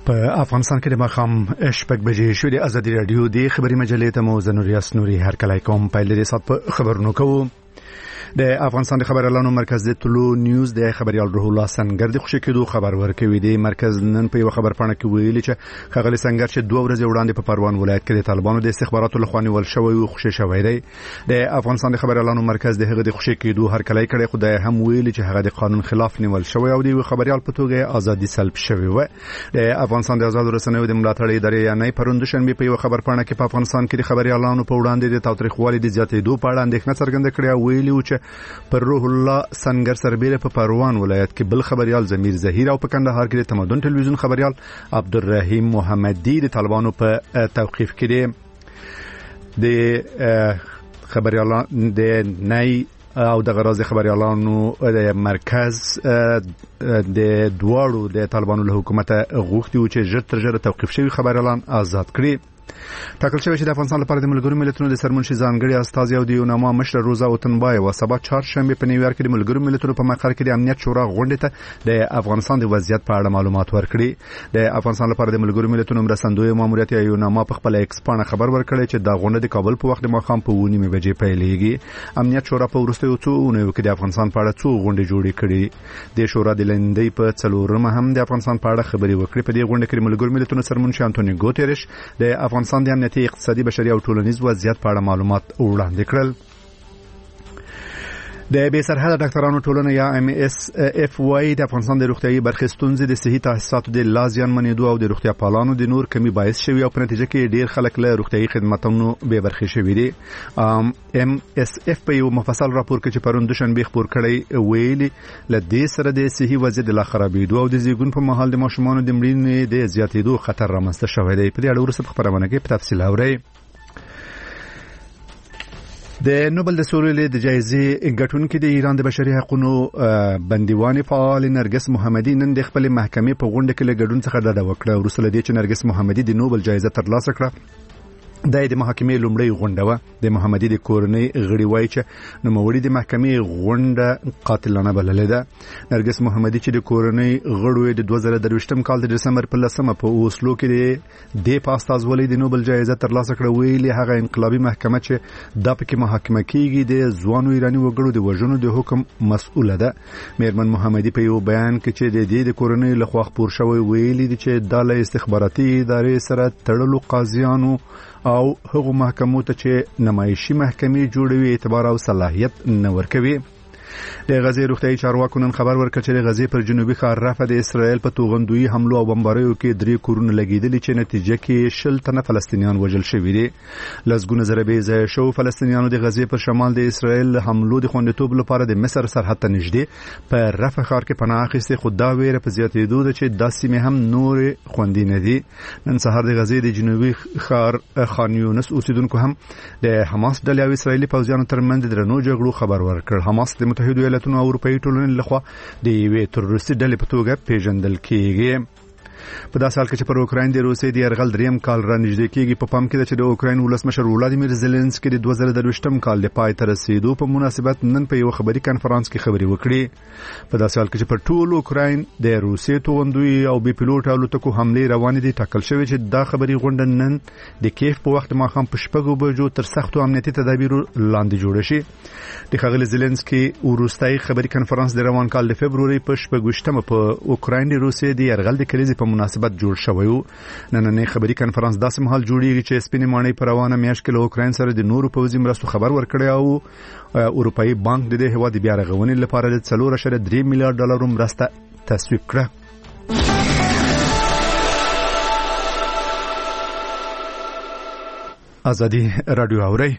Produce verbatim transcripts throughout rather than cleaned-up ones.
په افغانستان کې د مخام شپږ بجې شو د ازادي رادیو د خبري مجلې ته مو زنوریاس نوري هر کله کوم پایل لري سات خبرونه کوو. د افغانستان د خبر اعلانو مرکز د طلوع نیوز د خبريال روح الله سنگر د خوشی کېدو خبر ورکوي. د مرکز نن په یو خبر پاڼه کې ویلي چې خغلی سنگر چې دوه ورځې وړاندې په پروان ولایت کې د طالبانو د استخباراتو لخوا نیول شوی او خوشی شوی دی. د افغانستان د خبر اعلانو مرکز د هغه د خوشی کېدو هر کله کړي خدای هم ویلي چې هغه د قانون خلاف نیول شوی او د خبريال په توګه ازادي سلب شوی و. د افغانستان د آزاد رسنیو د ملاتړ ادارې یعنی پروندشن په یو خبر پاڼه کې په افغانستان کې د خبري اعلانو په وړاندې د تاوتریخوالي د زیاتېدو په اړه اندېښنه څرګنده کړې او ویلي چې پر روح الله سنگر سربېره په پروان ولایت کې بل خبريال زمیر زهیر او په کندهار کې د تمدن ټلویزیون خبريال عبدالرحیم محمدی د طالبانو په توقیف کې دي. د خبريالان د نای او د غراض خبريالانو د مرکز د دواړو د طالبانو له حکومت غوښتي چې ژر تر ژره توقیف شوی خبريالان آزاد کړي. ټاکل شوی چې د افغانستان لپاره د ملګرو ملتونو د سرمنشي ځانګړي استازي او د یوناما مشر روزا وطنبای او سبا چهارشنبه په نیویارک کې د ملګرو ملتونو په مقر کې د امنیت شورا غونډه ته د افغانستان د وضعیت په اړه معلومات ورکړي. د افغانستان لپاره د ملګرو ملتونو مرستندوی ماموریت یوناما په خپل ایکس پاڼه خبر ورکړی چې د غونډه د کابل په وخت د ماښام په ونی بجې پیلېږي. امنیت شورا په وروستیو څو اونیو کې د افغانستان په اړه څو غونډې جوړې کړې. د شورا د لندې په څلورمه هم د افغانستان په اړه خبري وکړې. په دې غونډه کې د ملګرو ملتونو سرمنشي انټونی ګوتریش د افغانستان د امنیتي اقتصادي بشري او ټولنیز وضعیت په اړه معلومات وړاندې کړل. د بې سرحده ډاکټرانو ټولنه یا ام اس اف واي د افغانستان د روغتيایي برخې ستونزې د صحي تاسیساتو د لازیان منېدو او د روغتیا پالانو د نور کمی باعث شوی او په نتیجه کې ډیر خلک له روغتيایي خدماتونو بې برخې شوي دي. ام اس اف په یو مفصل راپور کې چې پرون دوشنبه خبر کړی ویلي ل دې سره د صحي وضعیت د لا خرابېدو او د زیږون په مهال د ماشومانو د مړینې د زیاتېدو خطر رامنځته شوی دی. په دې اړه ورسره خبرونه کې په تفصیل اورئ. د نوبل د سورلې د جایزې ګټونکې د ایران د بشري حقوقو بندیوان فعال نرګس محمدي نن د خپل محکمې په غونډه کې له ګډون څخه ډډه وکړه. وروسته له دې چې نرګس محمدي د نوبل جایزه ترلاسه کړه د د محکمې لومړی غونډه و. د محمدي د کورنۍ غړي وایي چې نوموړي د محکمې غونډه قاتلانه بللې ده. نرګس محمدي چې د کورنۍ غړو د دوه زره درویشتم کال د دسمبر په لسمه په اوسلو کې د پاستازولۍ د نوبل جایزه ترلاسه کړه ویلي هغه انقلابي محکمه چې د پکې محاکمه کیږي د ځوانو ایرانی وګړو د وژنو د حکم مسؤله ده. میرمن محمدي په یو بیان کې چې د دې د کورنۍ لخوا خبر شوی ویلي چې د استخباراتي ادارې سره تړلو قاضیانو او هغو محکمو ته چې نمایشي محکمې جوړوي اعتبار او صلاحیت نه ورکوي. د غزې روغتیايي چارواکو نن خبر ورکړ چې د غزې پر جنوبي ښار رفح د اسرائیل په توغندوی حملو او بمباریو کې درې کورونه لګیدلي چې نتیجه کې شل تنه فلسطینیان وژل شوي دي. لسګونه زره بې ځایه شو فلسطینیانو د غزې پر شمال د اسرائیل حملو د خوندیتوب لپاره د مصر سرحد ته نږدې په رفح ښار کې پناه اخیستې، خو دا ویره په زیاتېدو ده چې دا سیمې هم نورې خوندي نه دي. نن سهار د غزې د جنوبي ښار خان یونس اوسیدونکو هم د حماس ډلې او اسرائیلي پوځیانو ترمنځ د درنو جګړو خبر ورکړ. حماس د متحدو ایالاتونو او اروپאי ټولنې لخوا د یوې تروریستي ډلې په توګه پیژندل کیږي. په داسې حال کې چې پر اوکراین د روسیې د یرغل دریم کال را نږدې کیږي، په پام کې ده چې د اوکراین ولسمشر ولادیمیر زيلنسکي د دوه زره درویشتم کال د پای ته رسیدو په مناسبت نن په یو خبري کانفرنس کې خبري وکړي. په داسې حال کې چې پر ټول اوکراین د روسیې توغندوی او بي پيلوټ الوتکو حمله روانې دي، ټاکل شوی چې دا خبري غونډه نن د کیف په وخت ماښام په شپږو بجو تر سختو امنیتي تدابیرو لاندې جوړ شي. د ښاغلي زيلنسکي وروستۍ خبري کانفرنس د روان کال د فبرवरी په شپږویشتمه په اوکراین د روسیې د یرغل د کلیزې په مناسبت جوړ شوی و. نننۍ خبري کانفرنس داسې مهال جوړیږي چې سپینې ماڼۍ په روانه میاشت کې له اوکراین سره د نورو پوځي مرستو خبر ورکړی او اروپאי بانک د دې هیواد بیا رغونې لپاره د څلور اعشاریه درې میلیارډ ډالر مرسته تصویب کړه. ازادي رادیو اوري.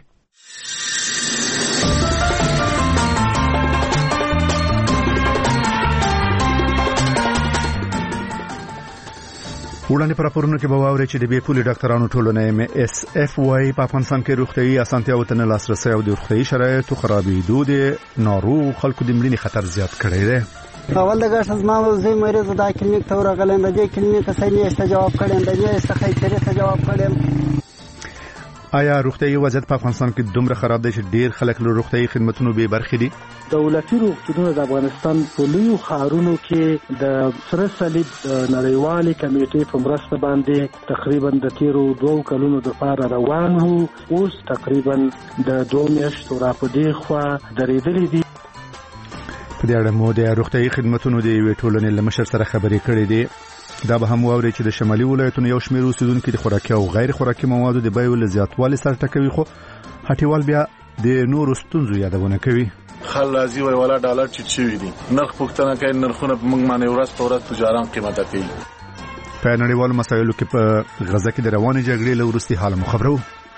وړاندې پر راپورونو کې به واورئ چې د بې پولي ډاکټرانو ټولنه ام اس اف واي په افغانستان کې روغتيایي اسانتیاوو ته نه لاسرسی او د روغتيایي شرایطو خرابېدو د ناروغ خلکو د مړینې خطر زیات کړی دی. اول د ګاش زما زوی مریض د کلینیک ته ورغلم، د دې کلینیک څخه یې ست جواب کړم، د دې څخه یې ته جواب کړم. آیا روغتیايي وضعیت په افغانستان کې دومره خراب دی چې ډیر خلک له روغتیايي خدماتونو بې برخې دي؟ دولتي روغتونونه د افغانستان په لویو ښارونو کې د سره صلیب نړیوالې کمیټې په مرسته باندې تقریبا د تیرو دوو کلونو دپاره روان وو، اوس تقریبا د دوه میاشتو راپدې خوا درېدلې دي. په دې اړه مو د روغتیايي خدماتونو د یوې ټولنې له مشر سره خبرې کړې دي. دا به هم واوري چې د شمالي ولایتونو یو شمېر اوسیدونکو د خوراکي او غیر خوراکي موادو د بیو له زیاتوالي سره ټکوي، خو هټیوال بیا د نورو ستونزو یادونه کوي. خل راځي وای ولا ډالر چې چوي دي نرخ پوښتنه کوي، نرخونه په موږ باندې ورځ په ورځ تجاران قیمته کوي. په نړیوالو مسایلو کې په غزه کې د روانې جګړې له وروستي حال مو خبرو.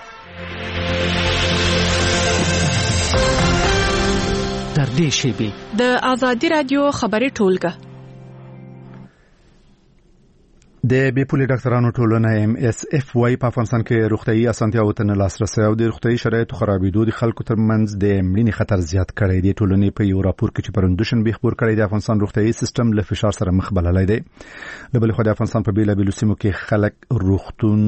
تر دې شیبې د آزادي رادیو خبري ټولګه د بیپولي ډاکټرانو ټولنه ایم اس اف وايي په افغانستان کې روغتيايي اسانتیاو ته نه لاسرسي او د روغتيايي شرایطو خرابېدو د خلکو ترمنځ د مړینې خطر زیات کړی دی. ټولنې په یو راپور کې چې پرندوشن به خبر کړی دی افغانستان روغتيايي سیستم له فشار سره مخ بللای دی. د بل خو د افغانستان په بیلا بیلو سیمو کې خلک روغتون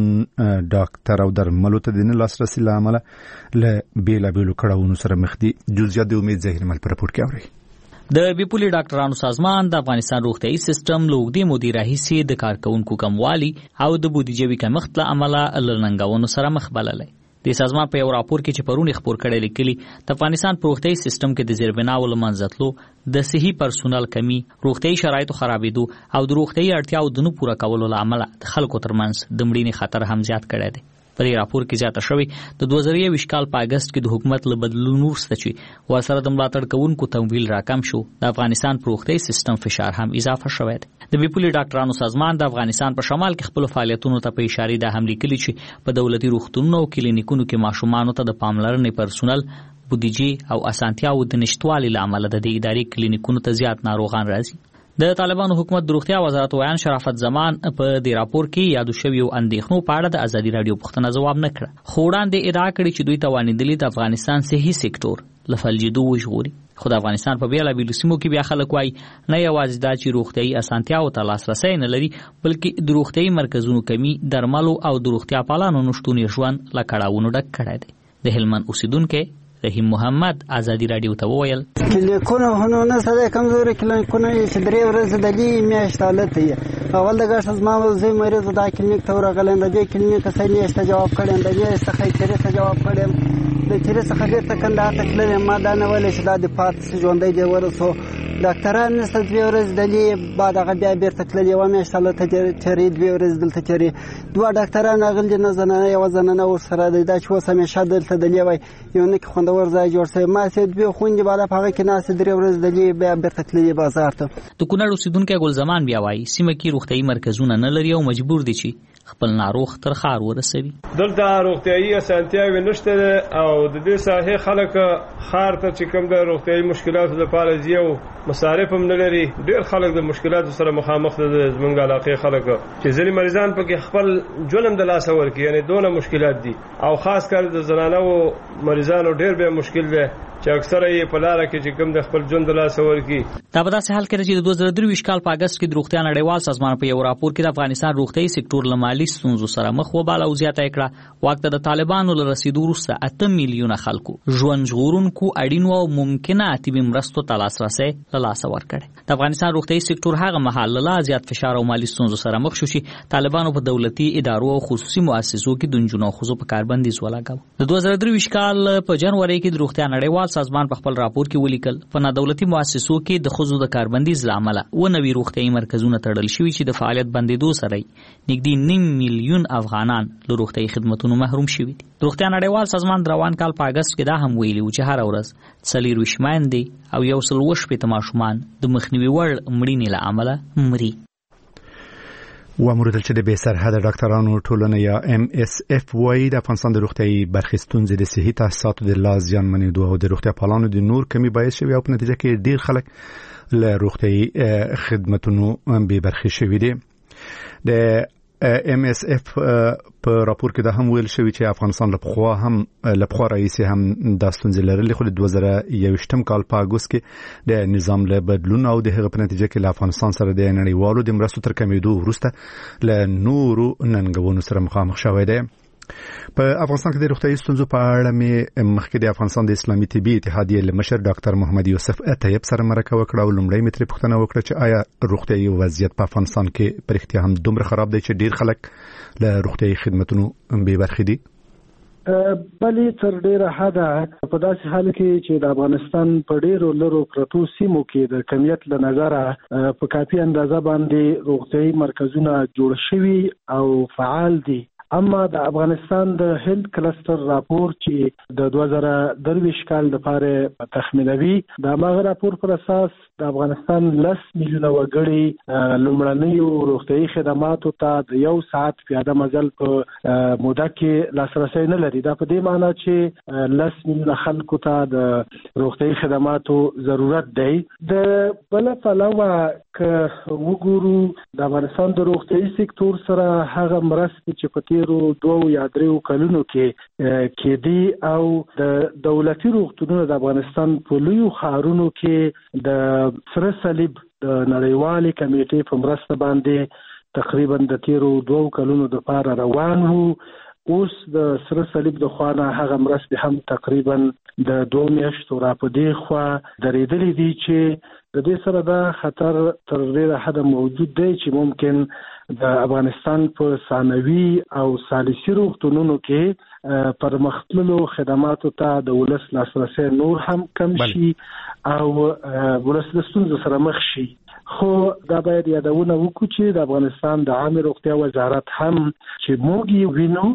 ډاکټر او درملو ته د نه لاسرسي لامل له بیلا بیلو کړهونو سره مخ دي. جزئیات د امید ظاهر مل پر راپور کې اوري. د بیپولي ډاکټرانو سازمان د افغانستان روغتيايي سیستم له اوږدې مودې راهیسې د کارکونکو کموالي او د بودیجوي کمښت له امله له ننګونو سره مخ بللی. د سازمان په یو راپور کې چې پرون خبر کړی لیکلي د افغانستان په روغتيايي سیستم کې د زیربناو له منځ تلو، د صحي پرسونل کمی، روغتيايي شرایطو خرابېدو او د روغتيايي اړتیاو د نه پوره کولو له امله د خلکو ترمنځ د مړینې خطر هم زیات کړی دی. په دې راپور کې زیاته شوی د دوه زره یو کال په اگست کې د حکومت له بدلون وروسته چې ورسره د ملاتړ کوونکو تمویل راکم شو، د افغانستان په روغتيايي سیستم فشار هم اضافه شوی دی. د بیپولي ډاکټرانو سازمان د افغانستان په شمال کې خپل فعالیتونو ته په اشاره ده هم لیکلي چې په دولتي روغتونونو او کلینیکونو کې ماشومانو ته د پاملرنې پرسونل، بودیجې او اسانتیاو د نشټوالي لامل د اداري کلینیکونو ته زیات ناروغان راځي. د طالبانو حکومت د روغتیا وزارت ویان شرافت زمان په دې راپور کې یادو شویو اندېښنو په اړه د ازادي رادیو پوښتنه ځواب نه کړ، خو وړاندې ادعا کړې چې دوی توانیدلي د افغانستان صحي سکتور له فلجېدو وژغوري. خو د افغانستان په بیلابیلو سیمو کې بیا خلک وایي نه یوازې دا چې روغتیايي اسانتیاو ته لاسرسی نه لري، بلکې د روغتیايي مرکزونو کمی، درملو او د روغتیا پالانو نشتون یې ژوند له کړاوونو ډک کړی دی. د هلمند اوسیدونکی رحیم محمد ازادي رادیو ته وویل کلینیکونه هنونه سره کمزوري کلینیکونه چې درې ورځې د دې میاشت حالت یې اول د ګاش زما زوی مریض د کلینیک ته ورغلم، د دې کلینیک څخه میاشت جواب کړم، د دې څخه تیرې ته جواب کړم، د تیرې څخه بیرته کندهار ته تلم. ما دا نه ولې چې دا د پاتې ژوندۍ دی ورسو ډاکټران نشته، دوه ورځې د دې بعد هغه بیا بیرته تللی و میاشت حالت تیرې دوه ورځې دلته تیرې دوه ډاکټران راغلي، نه زنانه یو زنانه ورسره دی، دا چې اوس همیشه دلته دلی وای یو نه خوندور ځای جوړ شوی. ما سید به خوندې بالا په هغه کې ناست درې ورځې دلی بیا بیرته تللی بازار ته. د کونړ اوسیدونکی ګل زمان بیا وایي سیمه کې روغتیايي مرکزونه نه لري او مجبور دي چې خپل ناروغ تر ښار ورسوي. دلته روغتیايي اسانتیاوې نشته او د دې ساحې خلک ښار ته چې کوم د روغتیايي مشکلاتو لپاره ځي او مصارف هم نه لري. ډېر خلک د مشکلاتو سره مخامخ دي. زمونږ علاقې خلک چې ځینې مریضان پکې خپل ژوند د لاسه ورکوي، یعنی دونه مشکلات دي او خاص کر د زنانو مریضانو ډېر به مشکل دی چې اکثره یې په لاره کې چې کوم د خپل ژوند د لاسه ورکوي. دا په داسې حال کې چې د دوه زره درې کال په اگست کې د روغتیا نړیوال سازمان په یو راپور کې د افغانستان روغتیايي سکتور له مالي ستونزو سره مخ وباله او زیاته کړه. وخت د طالبانو له رسیدو وروسته اته میلیونه خلکو ژوند ژغورونکو اړینو او ممکنه طبي مرستو ته لاسرسی له لاسه ورکړي. د افغانستان روغتیايي سکتور هغه مهال له زیات فشار او مالي ستونزو سره مخ شو چې طالبانو په دولتي ادارو او خصوصي مؤسسو کې د نجونو خزو په کاربندیز ولګاوه. د دوه زره درې کال په جنوري کې د روغتیا نړیوال سازمان په خپل راپور کې ولیکل په نادولتي مؤسسو کې د خزو د کاربندیز لامل و نوي روغتیايي مرکزونه تړل شوي چې د فعالیت بندیدو سره نږدې نیم میلیون افغانان له روغتیايي خدماتونو محروم شوي دي. روغتیا نړیوال سازمان روان کال په اگست کې دا هم ویلي و چې هر ورځ څلوېښت میندې او یو سل اووه شپېته ماشومان د مخنیوي وړ مړینې له امله مري. واموردل چې د بې سرحده ډاکټرانو ټولنه یا ایم اس اف وايي د افغانستان د روغتیايي برخې ستونزې د صحي تاسیساتو د لا زیانمنېدو او د روغتیا پالانو د نور کمی باعث شوي او په نتیجه کې ډېر خلک له روغتیايي خدماتونو بې برخې شوي دي. د ایم اس اف په راپور کې دا هم ویل شوی چې افغانستان له پخوا هم له پخوا راځي هم د ستونزې لرلې، خو د دوه زره یو کال په اګوست کې د نظام له بدلون او د هغه په نتیجه کې له افغانستان سره د نړیوالو د مرستو تر کمیدو وروسته له نورو ننګونو سره مخامخ شوی دی. په افغانستان کې د روغتیايي ستونزو په اړه مې مخکې د افغانستان د اسلامي طبي اتحادیې له مشر ډاکټر محمد یوسف طیب سره مرکه وکړه او لومړی مې ترې پوښتنه وکړه چې آیا روغتیايي وضعیت په افغانستان کې په رښتیا هم دومره خراب دی چې ډیر خلک له روغتیايي خدماتونو بې برخې دي؟ بلې تر ډیره حده په داسې حال کې چې د افغانستان په ډیرو لرو پرتو سیمو کې د کمیت له نظره په کافي اندازه باندې روغتیايي مرکزونه جوړ شوي او فعال دي. اما د افغانستان د هند کلستر راپور چې د دوه زره درویشت کال لپاره تخمینوي د هغه راپور پر اساس د افغانستان لس میلیونه وګړي لومړنیو روغتیايي خدماتو ته د یو ساعت پیاده مزل په موده کې لاسرسي نه لري. دا په دې معنی چې لس میلیونه خلکو ته د روغتیايي خدماتو ضرورت دی. د بل پلوه که وګورو د افغانستان د روغتیايي سکتور سره هغه مرستې چې په تیرو دوه یا درې کلونو کې کې دي او د دولتي روغتونونو د افغانستان په لویو ښارونو کې د سره صلیب د نړیوالې کمیټې په مرسته باندې تقریبا د تیرو دوه کلونو د پاره روان وو. اوس د سره صلیب د خوانه هغه مرستې هم تقریبا د دوه میاشتو را په دې خوا درېدلې دي چې د دې سره دا خطر تر ډیره حده موجود دی چې ممکن د افغانستان په ثانوي او ثالثي روغتونونو کې پرمختللو خدماتو ته د ولس لاسرسي نور هم کم شي او ولس د ستونزو سره مخ شي. خو دا باید یادونه وکړو چې د افغانستان د عامه روغتیا وزارت هم چې موږ وینو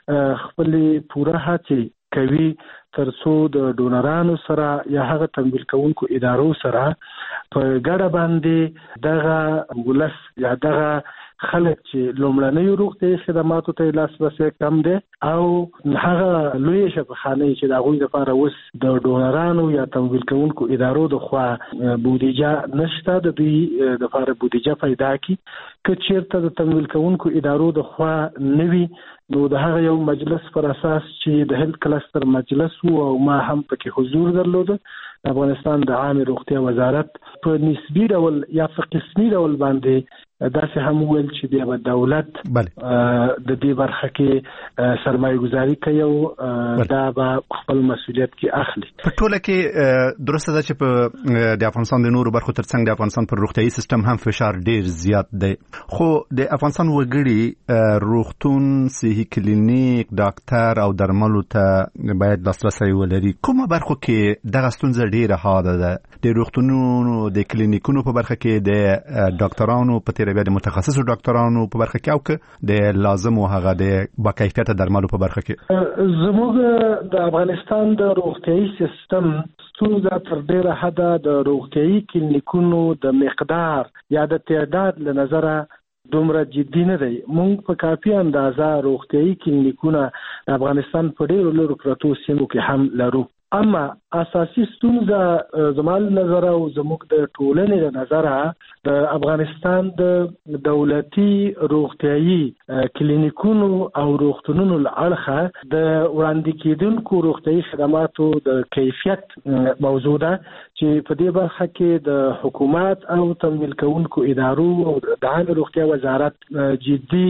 خپل پوره هڅې کوي ترڅو د ډونرانو سره یا هغه تمویل کوونکو ادارو سره په ګډه باندې دغه ولس یا دغه خلک چې لومړنیو روغتیايي خدماتو ته لاسرسي کم دی او هغه لوی شفاخانه چې د هغوی لپاره اوس د ډونرانو یا تمویل کوونکو ادارو د خوا بودیجه نشته د دوی لپاره بودیجه پیدا کی که چیرته د تمویل کوونکو ادارو د خوا نوي نو د هغه یو مجلس پر اساس چې د هند کلستر مجلس وو او ما هم پکې حضور درلود. افغانستان د عامه روغتیا وزارت په نسبی ډول یا په قسمي ډول باندې داسې هم ویل چې د دولت د دې برخه کې سرمایه گذاري کوي او دا به خپل مسؤلیت کې اخلي. په ټوله کې درسته ده چې په د افغانستان د نورو برخو ترڅنګ د افغانستان پر روغتیايي سیستم هم فشار ډیر زیات دی. خو د افغانستان وګړي روغتون، صحي کلینیک، ډاکټر او درملو ته باید لاسرسي ولري. کومه برخو کې دغه ستونزه ډیره حاده ده؟ د روغتونونو، د کلینیکونو په برخه کې، د ډاکټرانو په تیر بیا د متخصصو ډاکټرانو په برخه کې او که د لازم او هغه د با کیفیت درملو په برخه کې؟ زموږ د افغانستان د روغتیايي سیستم ستونزه تر ډیره حده د روغتیايي کلینیکونو د مقدار یا د تعداد له نظره دومره جدي نه دی. موږ په کافي اندازه روغتیايي کلینیکونه د افغانستان په ډیرو لرو پرتو سیمو کې هم لرو. اما اساسي ستونزه زموږ نظر او زموږ د ټولنې د نظره د افغانستان د دولتي روغتیايي کلینیکونو او روغتونونو لړخه د وړاندې کېدونکو روغتیايي خدماتو د کیفیت موضوع ده چې په دې برخه کې د حکومت او تمویل کوونکو ادارو او د عامه روغتیا وزارت جدي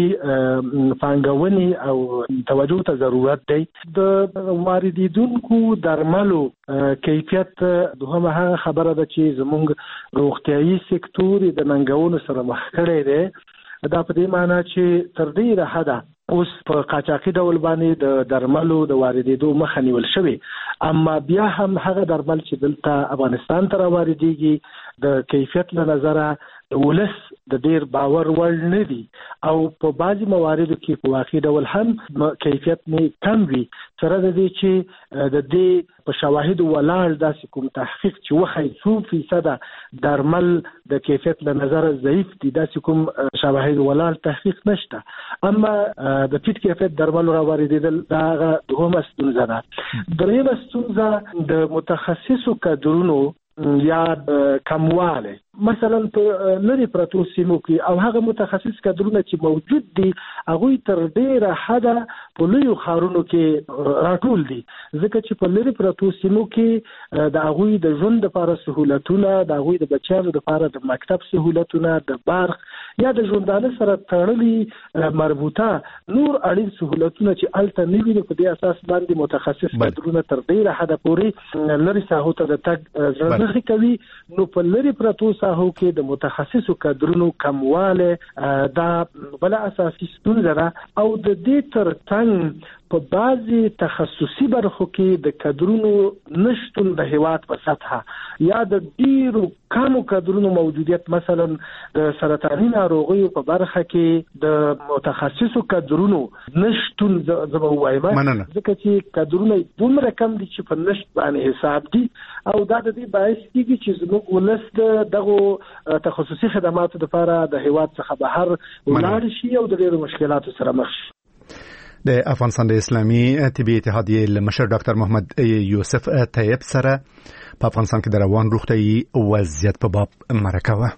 پانګونې او توجه ته ضرورت دی. د واردیدونکو درملو کیفیت دوهمه هغه خبره ده چې زموږ روغتیايي سکتور د ننګونو سره مخ کړی دی. دا په دې معنی چې تر ډیره حده اوس په قاچاقي ډول باندې د درملو د واردېدو مخه نیول شوې، اما بیا هم هغه درمل چې دلته افغانستان ته راواردېږي د کیفیت له نظره ولس د ډیر باور وړ نه دي او په بعضي مواردو کې په واقعي ډول هم کیفیت نه کم وي. سره د دې چې د دې په شواهد ولاړ داسې کوم تحقیق چې وخی څو فیصده درمل د کیفیت له نظره ضعیف دي، داسې کوم شواهد ولاړ تحقیق نشته. اما د ټیټ کیفیت درملو راواردېدل دا هغه دوهمه ستونزه ده. دریمه ستونزه د متخصصو کادرونو یا کمواله مثلا په لری پروتو سیمو کې او هغه متخصص کادرونه چې موجود دي هغه تر ډیره حده په لوی خارونو کې راټول دي ځکه چې په لری پروتو سیمو کې د هغه د ژوند لپاره سہولتونه د هغه د بچیانو لپاره د مکتب سہولتونه د برق یا د ژوندانه سره تړلي مربوطه نور اړین سہولتونه چې الته نیوي په دې اساس باندې متخصص کادرونه تر ډیره حده پورې لری ساحو ته د تګ ضرورت کوي نو په لری پروتو ساحو کې د متخصصو کادرونو کمواله دا بل اساسي ستونزه ده او د دې ترڅنګ په بعضي تخصصي برخو کې د کادرونو نشټون د هیواد په سطحه یا د ډیرو کمو کادرونو موجودیت مثلا د سرطاني ناروغیو په برخه کې د متخصصو کادرونو نشټون زما وایم ځکه چې کادرونه دومره کم دي چې په نشټ باندې حساب دي او دا د دې باعث کیږي چې زموږ ولست دغه تخصصي خدماتو لپاره د هیواد څخه بهر ولاړ شي او د ډیرو مشکلاتو سره مخ شي. د افغانستان د اسلامي طبي اتحادیې مشر ډاکټر محمد یوسف طیب سره په افغانستان کې د روان روغتیايي وضعیت په باب مرکه وه.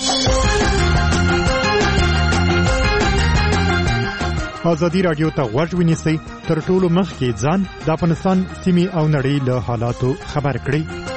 ازادي رادیو ته غوږ ونیسئ تر ټولو مخکې ځان د افغانستان سیمې او نړۍ له حالاتو خبر کړئ.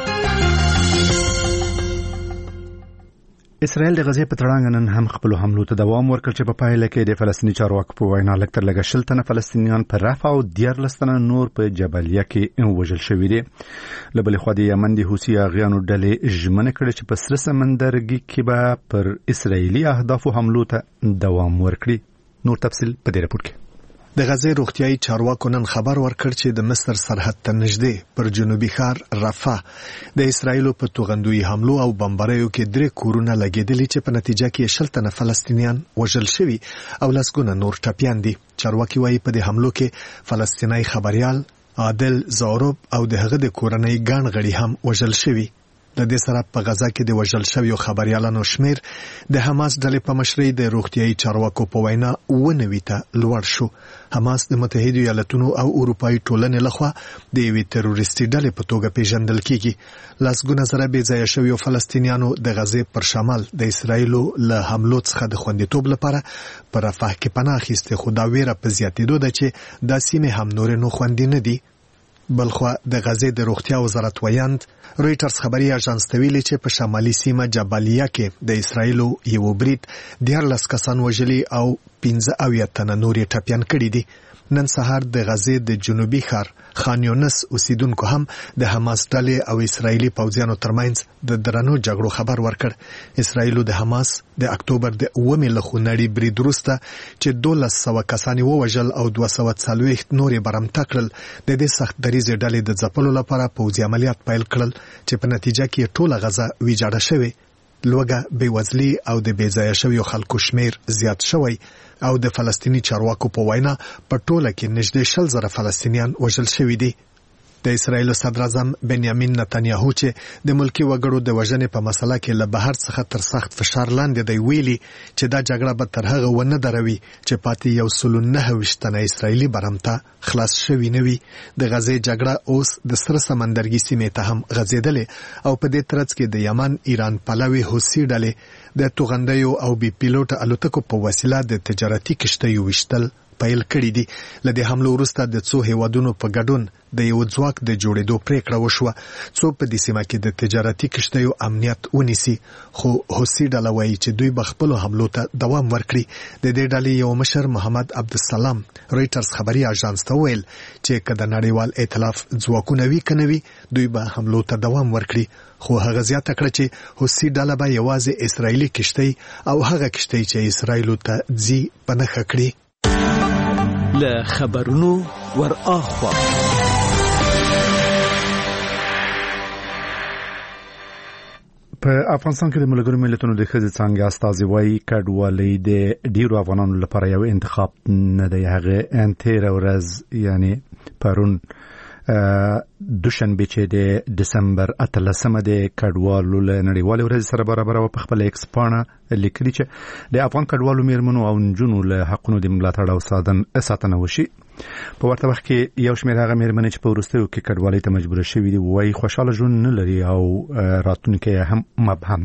اسرائیل د غزې په تړانګ نن هم خپل حملو ته دوام ورکړ چې په پایله کې د فلسطیني چارواکو په وینا لږ تر لږه شل تنه فلسطینیان په رفح او دیارلس تنه نور په جبلیه کې وژل شوي دي. له بلې خوا د یمن د حوثي اغیانو ډلې ژمنه کړې چې په سره سمندرګي کې به پر اسرائیلي اهدافو حملو ته دوام ورکړي. نور تفصیل په دې راپور کې. د غزې روغتیايي چارواکو نن خبر ورکړ چې د مصر سرحد ته نږدې پر جنوبي ښار رفح د اسرایلو په توغندوي حملو او بمباریو کې درې کورونه لګېدلي چې په نتیجه کې شل تنه فلسطینیان وژل شوي او لسګونه نور ټپیان دي. چارواکي وایي په دې حملو کې فلسطینی خبريال عادل زاروب او د هغه د کورنۍ ګڼ غړي هم وژل شوي. د دې سره په غزا کې د وژل شویو خبريالانو شمیر د حماس ډلې په مشرۍ د روغتیايي چارواکو په وینا ونوي ته لوړ شو. حماس د متحده ایالاتونو او اروپאי ټولنې لخوا د یوې تروریستي ډلې په توګه پیژندل کیږي. لاسګونه زره بې ځایه شویو فلسطینیانو د غزې پر شمال د اسرایلو له حملو څخه د خوندیتوب لپاره پر رفح کې پناه اخیسته، خو دا ویره په زیاتېدو ده چې دا سیمې هم نور نو خوندي نه دي. بلخوا د غزې د روغتیا وزارت ویاند رويټرز خبري اژانس ته ویلي چې په شمالي سیمه جبالیه کې د اسرایلو یو برید دیارلس کسان وژلي او پنځه اویا تنه نور ټپیان کړي دي. نن سهار د غزې د جنوبي ښار خان یونس اوسیدونکو هم د حماس ډلې او اسرایلی پوځیانو ترمنځ د درنو جګړو خبر ورکړ. اسرایلو د حماس د اکتوبر د اومې له خونړي برید وروسته چې دولس سوه کسان ووژل او دوه سوه څلوېښت نورې برمته کړل، د دې سخت دریځې ډلې د ځپلو لپاره پوځي عملیات پیل کړل چې په نتیجه کې ټوله غزه ویجاړه شوې. لوګه بېوزلي او د بې ځایه شویو خلکو شمیر زیات شوی او د فلسطینی چارواکو په وینا په ټوله کې نږدې شل زره فلسطینیان وژل شوي دي. د اسرایل صدر اعظم بنیامین نتنیاهو چې د ملکی وګړو د وژنې په مسله کې له بهر څخه تر سخت فشار لاندې دی ویلي چې دا جګړه به تر هغه ونه دروي چې پاتې یو سل او نهه ویشت تنه اسرایلی برمته خلاص شوي نه وي. د غزې جګړه اوس د سره سمندرګي سیمې ته هم غځېدلې او په دې ترڅ کې د یمن ایران پلوي حوثي ډلې د توغندیو او بي پیلوټ الوتکو په وسیله د تجارتي کشتیو وشتل پیل کړی دي. لدې حملو وروسته د څو هیوادونو په ګډون د یو ځواک د جوړېدو پریکړه وشوه څو په دې سیمه کې د تجارتي کشتیو امنیت ونیسي، خو حوثي ډله وایي چې دوی به خپلو حملو ته دوام ورکړي. د دې ډلې یو مشر محمد عبدالسلام رويټرز خبري اژانس ته ویل چې که د نړیوال ائتلاف ځواکونه وي که نه وي دوی به حملو ته دوام ورکړي، خو هغه زیاته کړه چې حوثي ډله به یوازې اسرایلی کشتۍ او هغه کشتۍ چې اسرایلو ته ځي په نښه کړي. له خبرونو ور اخوا په افغانستان کې د ملګرو ملتونو د ښځې څانګې استازي وایي کډوالۍ د ډیرو افغانانو لپاره یو انتخاب نه دی. هغه تېره ورځ یعنی پرون دوشنبه چې د دسمبر اتلسمه د کډوالو له نړیوالې ورځې سره برابر و په خپل ایکس پاڼه لیکلي چې د افغان کډوالو میرمنو او نجونو له حقونو د ملاتړ او ساتنه وشي. په ورته وخت کې یو شمېر هغه میرمنې چې په وروستیو کې کډوالۍ ته مجبوره شوي دي وایي خوشاله ژوند نه لري او راتلونکی هم مبهم دی.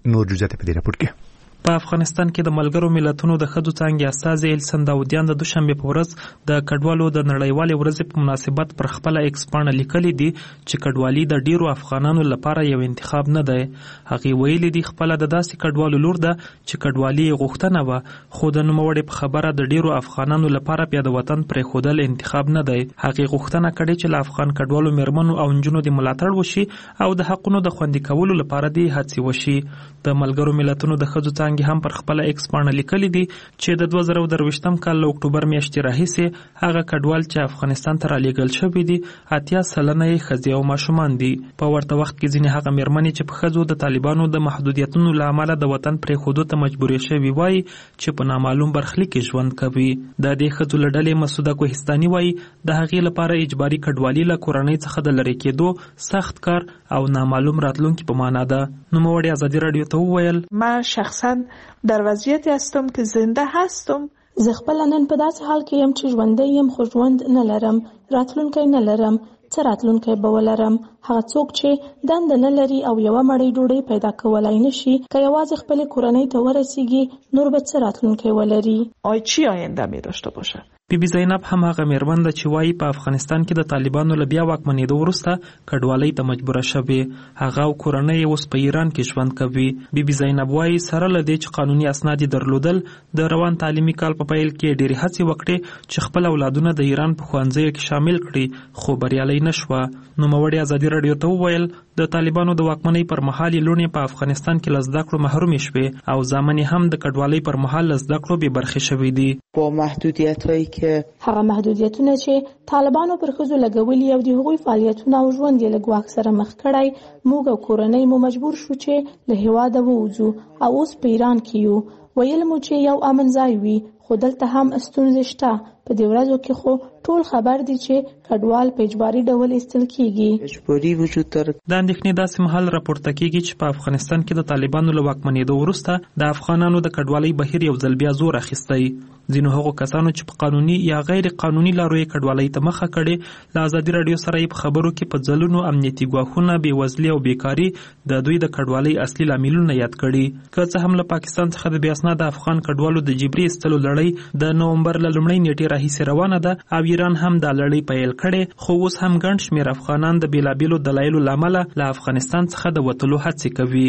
نور جزئیات په دې راپور کې. په افغانستان کې د ملګرو ملتونو د ښځو څانګې استازي السن داودیان د دوشنبه په ورځ د کډوالو د نړیوالې ورځې په مناسبت پر خپل ایکس پاڼه لیکلي دي چې کډوالي د ډیرو افغانانو لپاره یو انتخاب نه دی. هغه ویلي دي خپل د داسې کډوالو لور ده چې کډوالي غوښتنه و، خو د نوموړي په خبره د ډیرو افغانانو لپاره بیا د وطن پرې خودل انتخاب نه دی. هغه غوښتنه کړې چې له افغان کډوالو میرمنو او نجونو د ملاتړ وشي او د حقونو د خوندي کولو لپاره دي هڅې وشي. د ملګرو ملتونو د ښځو څانګې هم پر خپل ایکس پاڼه لیکلي دي چې د دوه زره درویشتم کال له اکتوبر میاشتې راهیسې هغه کډوال چې افغانستان ته رالیږل شوي دي اتیا سلنه یې ښځې او ماشومان دي. په ورته وخت کې ځینې هغه میرمنې چې په ښځو د طالبانو د محدودیتونو له امله د وطن پرېښودو ته مجبورې شوي وایي چې په نامعلوم برخلیک کې ژوند کوي. د دې ښځو له ډلې مسوده کوهستاني وایي د هغې لپاره اجباري کډوالي له کورنۍ څخه د لرې کېدو سخت کار او نامعلوم راتلونکي په معنا ده. نوموړې ازادي راډیو ته وویل من شخصا در وضعیتی هستم که زنده هستم. زه خپل نن په داسې حال کې یم چې ژوندی یم خو ژوند نه لرم، راتلونکی نه لرم. څه راتلونکی به ولرم؟ هغه څوک چې دنده نه لري او یوه مړۍ ډوډۍ پیدا کولای نشي که یوازې خپلې کورنۍ ته ورسیږي نور به څه راتلونکی ولري؟ آی چی آینده می داشته باشه؟ بی بی زینب هم هغه میرمن ده چې وایي په افغانستان کې د طالبانو له بیا واکمنېدو وروسته کډوالۍ ته مجبوره شوې. هغه او کورنۍ یې اوس په ایران کې ژوند کوي. بی بی زینب وایي سره له دې چې قانوني اسناد یې درلودل د روان تعلیمي کال په پیل کې ډېرې هڅې وکړې چې خپل اولادونه د ایران په ښوونځیو کې شامل کړي خو بریالۍ نه شوه. نوموړې ازادي راډیو ته وویل د طالبانو د واکمنۍ پر مهال یې لوڼې په افغانستان کې له زده کړو محرومې شوې او زامن یې هم د کډوالۍ پر مهال له زده کړو بې برخې شوي دي. با محدودیت‌هایی که هغه محدودیتونه چې طالبانو پر ښځو لګولي او د هغوی فعالیتونه او ژوند یې له ګواښ سره مخ کړی، موږ او کورنۍ مو مجبور شو چې له هېواده ووځو او اوس په ایران کې یو. ویل مو چې یو امن ځای وي خو دلته هم ستونزې شته. په دې ورځو کې خو ټول خبر دي چې کډوال په اجباري ډول ایستل کیږي. اجباري وجود داره. د اندېښنې داسې مهال راپورته کیږي چې په افغانستان کې د طالبانو له واکمنېدو وروسته د افغانانو د کډوالۍ بهیر یو ځل بیا زور اخیستی. ځینو هغو کسانو چې په قانوني یا غیر قانوني لارو یې کډوالۍ ته مخه کړې له ازادي راډیو سره یې په خبرو کې په ځلونو امنیتي ګواښونه، بېوزلي او بیکاري د دوی د کډوالۍ اصلي لاملونه یاد کړي. که څه هم له پاکستان څخه د بې اسناده افغان کډوالو د جبري ایستلو لړۍ د نومبر له لومړۍ نیټې راهیسې روانه ده او ایران هم دا لړۍ پیل کړې، خو اوس هم ګڼ شمېر افغانان د بېلابېلو دلایلو له امله له افغانستان څخه د وتلو هڅې کوي.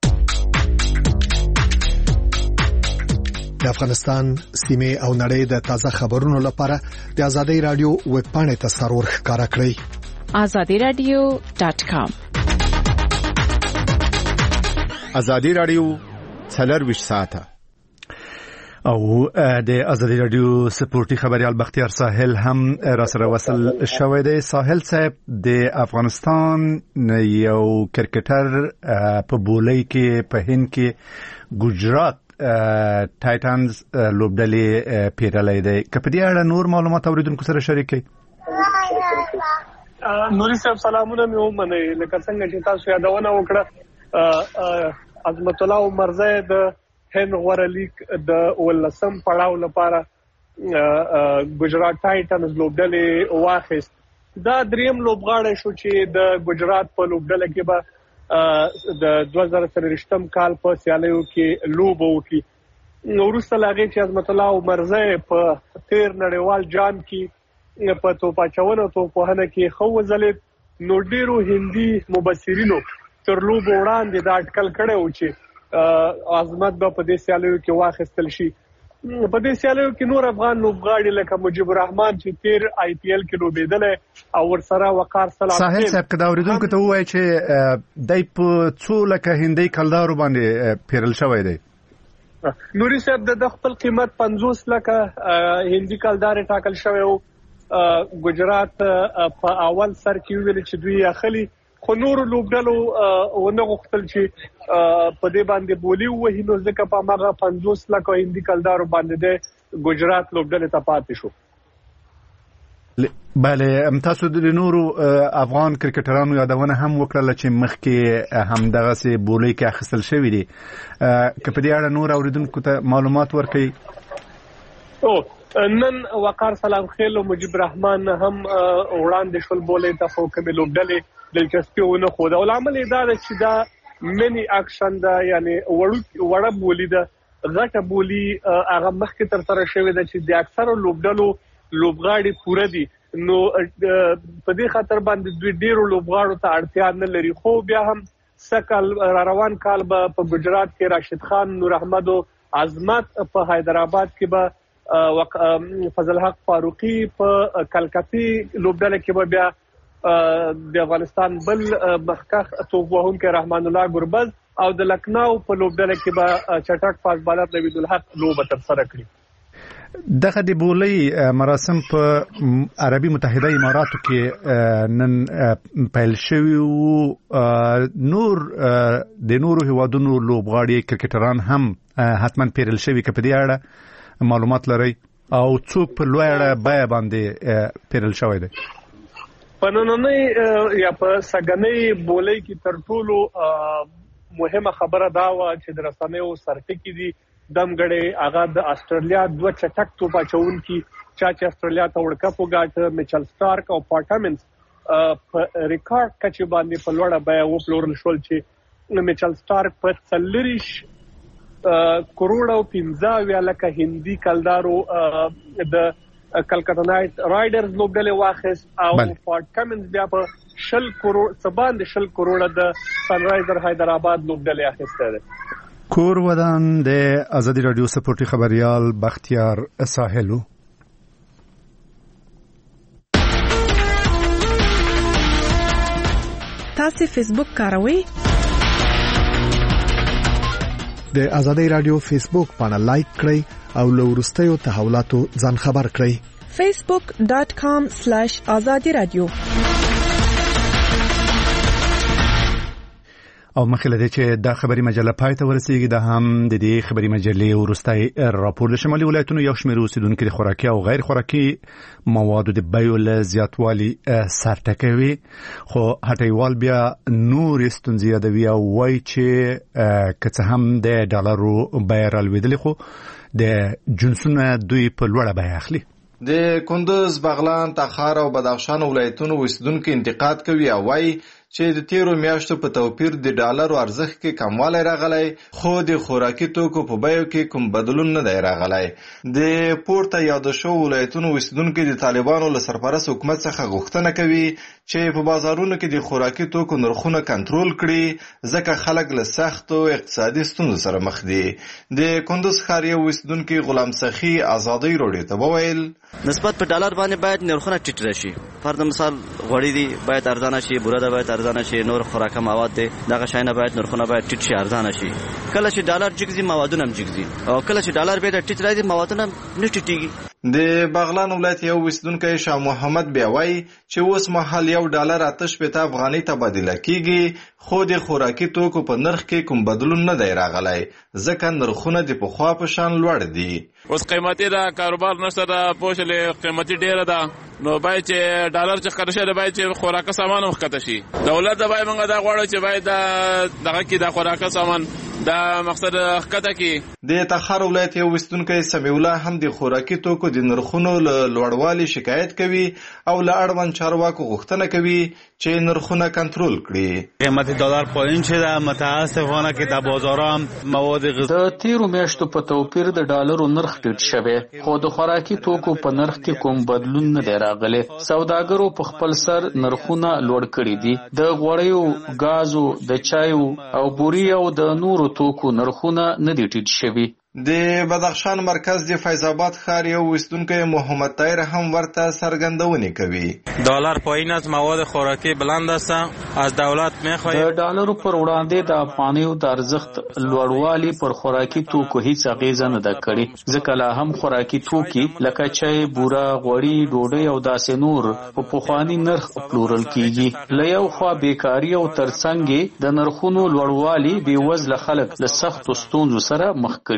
د افغانستان سیمې او نړۍ د تازه خبرونو لپاره د ازادي رادیو ویب پاڼې ته سرور ښکارا کړئ azadi radio dot com. ازادي رادیو څلرویشت ساعته او د ازادي رادیو سپورتي خبريال بختیار ساحل هم را سره وصل شوی دی. ساحل صاحب د افغانستان یو کرکټر په بولۍ کې په هند کې ګجرات ټایټنز لوبډلې پیرلې دی. که په دې اړه نور معلومات اوریدونکو سره شریک کړئ. نوري صاحب سلامونه مې ومنئ. لکه څنګه چې تاسو یادونه وکړه عظمت الله عمرزی د هند غوره لیگ د ولسم پړاو لپاره ګجرات ټایټنز لوبډلې واخیست. دا دریم لوبغاړی شو چې د ګجرات په لوبډله کې به د دوه زره څلوېښتم کال په سیالیو کې لوبه وکړي. وروسته له هغې چې عظمت الله عمرزی په تیر نړیوال جام کې په توپ اچونه او توپوهنه کې ښه وځلېد، نو ډېرو هندي مبصرینو تر لوبو وړاندې دا اټکل کړی و چې عظمت به په دې سیالیو کې واخیستل شي. په دې سیالیو کې نور افغان لوبغاړي لکه مجيب الرحمن چې تیر آی پی ایل کې لوبېدلی او ورسره وقار سلام ساحل صاحب که دا اوریدونکو ته ووایي چې دی په څو لکه هندي کلدارو باندې پیرل شوی دی. نوري صاحب د خپل قیمت پنځوس لکه هندي کلدار ټاکل شوی و. ګجرات په اول سر کې ویل چې دوی اخلي، خو نورو لوبډلو ونه غوښتل چې په دې باندې بولی ووهي، نو ځکه په هماغه پنځوس لکه هندي کلدارو باندې د ګجرات لوبډلې ته پاتې شو. بله، تاسو د نورو افغان کرکټرانو یادونه هم وکړله چې مخکې همدغسې بولۍ کې اخیستل شوي دي. که په دې اړه نور اوریدونکو ته معلومات ورکړئ. او نن وقار سلام خیل او مجيب الرحمن هم وړاندې شول بولۍ ته، خو کومې لوبډلې دلچسپي ونه ښوده او لامل یې دا ده چې دا منی اکشن دا یعنی وړه بولی ده غټه بولی هغه مخکې تر سره شوې ده چې د اکثرو لوبډلو لوبغاړي پوره دي نو په دې خاطر باندې دوی ډیرو لوبغاړو ته اړتیا نه لري خو بیا هم سکل روان کال به په گجرات کې راشد خان نور احمد او عظمت په حیدرآباد کې به فضل حق فاروقي په کلکتي لوبډله کې به بیا د افغانستان بل مخکخ توپ وهونکی رحمان الله ګربز او د لکنو په لوبډله کې به چټک فاست بالر نوید الحق لوبه تر سره کړي دغه د بولي مراسم په عربي متحده اماراتو کې نن پیل شوی او نور د نورو هیوادونو لوبغاړي کرکټران هم حتما پیرل شوی کې په دې اړه معلومات لري او څوک په لوی اړه بیا باندې پیرل شوی دی په نننۍ یا په سګنۍ بولي کې تر ټولو مهمه خبره دا و چې د رسنیو سرټکی دي دمګړې هغه د استرالیا دوه چټک توپ اچونکي چا چې استرالیا ته ورلډ کپ وګاټه میچل سٹارک او پارټامنز په ریکارډ کچې باندې په لوړه بیا وپلورل شول چې میچل سٹارک په څلریش کروڑ او پنځه لکه هندي کلدارو د کلکتا نایټ رایډرز لوبډلې واخیست او پارټامنز بیا په شل کروڑ سبان د شل کروڑ د سن رایزر حیدرآباد لوبډلې اخیسته ده کور ودان د ازادي رادیو سپورټي خبريال بختیار ساحلو تاسو فیسبوک کاروئ د ازادي رادیو فیسبوک باندې لایک کړئ او له ورستیو تحولاتو ځان خبر کړئ facebook dot com slash azadi radio او مخکې لدې چې دا خبري مجله پای ته ورسیږي د هم د دې خبري مجلې ورستای راپور د شمالي ولایتونو یو شمېر اوسیدونکو د خوراکي او غیر خوراکي موادو د بیو له زیاتوالي سرټکوي خو هټیوال بیا نور ستونزې یادوي او وایي چې که څه هم د ډالرو بیه رالوېدلې خو د جنسونه دوی په لوړه بیه اخلي د کندوز بغلان تخار او بدخشان ولایتونو اوسیدونکو انتقاد کوي او وایي چې د تیرو میاشتو په توپیر د ډالرو ارزښت کې کموالی راغلی خو د خوراکي توکو په بیو کې کوم بدلون نه دی راغلی د پورته یاده شوو ولایتونو اوسیدونکي د طالبانو له سرپرست حکومت څخه غوښتنه کوي چې په بازارونو کې د خوراکي توکو نرخونه کنټرول کړي ځکه خلک له سختو اقتصادي ستونزو سره مخ دي د کندوز ښار یو اوسیدونکي غلام سخي ازادۍ راډیو ته وویل نسبت په ډالر باندې باید نرخونه ټیټ راشي فرض مثال غوړي دي باید ارزانه شي بوره باید ارزانه شي نور خوراکه مواد دي دغه شاینه باید نرخونه باید ټیټ شي ارزانه شي کله چې ډالر جګزي موادونه هم جګزي او کله چې ډالر به ټیټ راځي موادونه نه ټیټيږي د بغلان ولایت یو اوسیدونکی شاه محمد بیاوي چې اوس مهال یو ډالر آتش پته افغاني تبادله کیږي خو د خوراکي توکو په نرخ کې کوم بدلون نه دی راغلی ځکه نرخونه د پخوا په شان لوړ دي اوس قیمتي دا کاروبار نشته دا پوښلې قیمتي ډیره ده نو باید چې ډالر چې ښکته شي باید چې خوراکه سامان هم ښکته شي دولت دا باید موږ دا غواړو چې باید دغه کې دا خوراکه سامان دا مقصد ښکته کې د تخار ولایت یو اوسیدونکی سمیع الله هم د خوراکي توکو د نرخونو له لوړوالي شکایت کوي او له اړوند چارواکو غوښتنه کوي چې نرخونه کنټرول کړي قیمت دلار پایین شده متاسفانه که در بازارها هم مواد غذایی د تیرو میاشتو په توپیر د ډالرو نرخ ټیټ شوی خو د خوراکي توکو په نرخ کې کوم بدلون نه دی راغلی سوداګرو په خپل سر نرخونه لوړ کړي دي د غوړیو غازو د چایو او بوري او د نورو توکو نرخونه نه دي ټیټ شوي د بدخشان مرکز د فیض آباد ښار یو اوسیدونکی محمد طاهر هم ورته څرګندونې کوي دلار پایین از مواد خوراکی بلند است از دولت میخواهی د ډالرو پر وړاندې د افغانیو د ارزښت لوړوالي پر خوراکي توکو هیڅ اغیزه نه ده کړې ځکه لا هم خوراکي توکي لکه چای بوره غوړي ډوډۍ او داسې نور په پخواني نرخ پلورل کیږي له یو خوا بیکاري او ترڅنګ د نرخونو لوړوالي بې وزله خلک له سختو ستونزو سره مخ کړي دي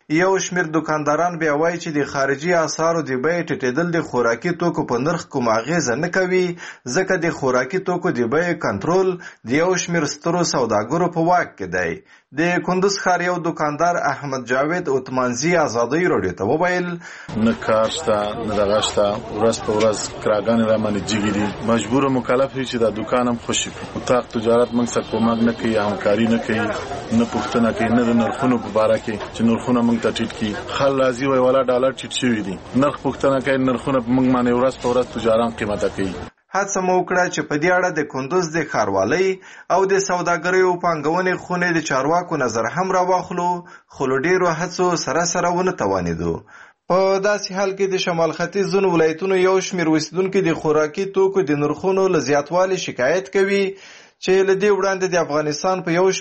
یو شمیر دکانداران بیا وایي چې د خارجي اسعارو د بیې ټیټېدل د خوراکي توکو په نرخ کوم اغیزه نه کوي، ځکه د خوراکي توکو د بیې کنټرول د یو شمیر سترو سوداګرو په واک کې دی. د کندوز ښار یو دکاندار احمد جاوید اتمانزي ازادۍ راډیو ته وویل نه کار شته نه دغه شته، ورځ په ورځ کراګانې را باندې جګې دي، مجبور مکلف وي چې دا دوکان هم خوشي کړي. اتاق تجارت موږ سره کومک نه کوي، همکاري نه کوي، نه پوښتنه کوي، نه د نرخونو په باره کې چې نرخونه موږ ته ټیټ کړي. خل راځي وایي والا ډالر ټیټ شوي دي، نرخ پوښتنه کوي، نرخونه په موږ باندې ورځ په ورځ تجاران قیمته کوي. هڅه مو وکړه چې په دې اړه د کندوز د ښاروالۍ او د سوداګریو پانګونې خونې د چارواکو نظر هم راواخلو، خو له ډېرو هڅو سره سره ونه توانېدو. په داسې حال کې د شمال ختیځ ځینو ولایتونو یو شمېر اوسېدونکي د خوراکي توکو د نرخونو له زیاتوالي شکایت کوي چې له دې وړاندې د افغانستان په یو